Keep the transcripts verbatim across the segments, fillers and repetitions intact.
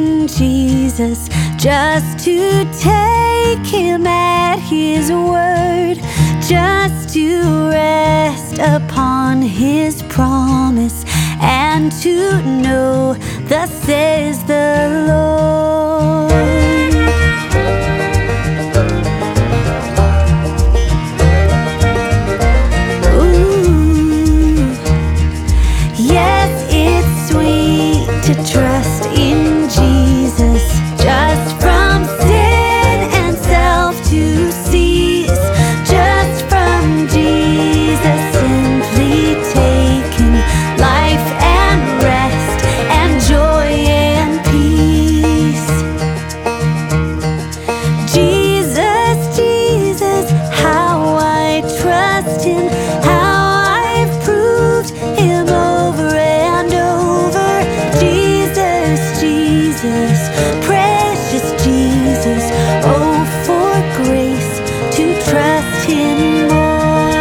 in Jesus, just to take Him at His word, just to rest upon His promise, and to know thus says the Lord. Ooh, yes, it's sweet to trust in Jesus, just from sin and self to cease, just from Jesus simply taking life and rest and joy and peace. Jesus, Jesus, how I trust Him, how I've proved Him over and over. Jesus, Jesus, precious Jesus, oh, for grace to trust Him more.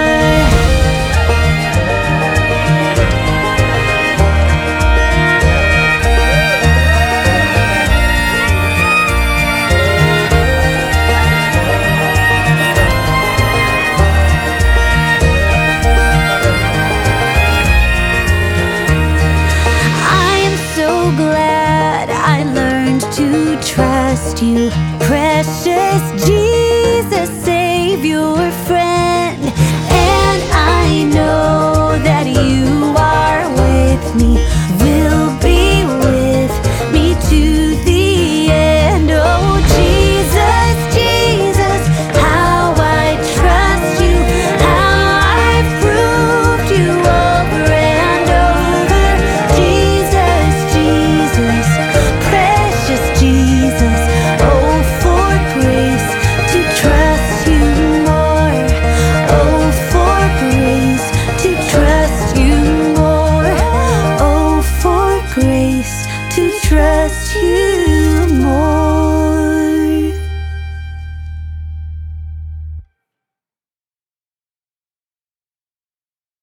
Glad I learned to trust You, precious Jesus, Savior, friend. And I know that You are with me, will be with me to the end. Oh, Jesus, Jesus, how I trust You, how I've proved You over and over. Jesus, Jesus, precious Jesus, oh, for grace to trust You more. Oh, for grace to trust You more. Oh, for grace to trust You more.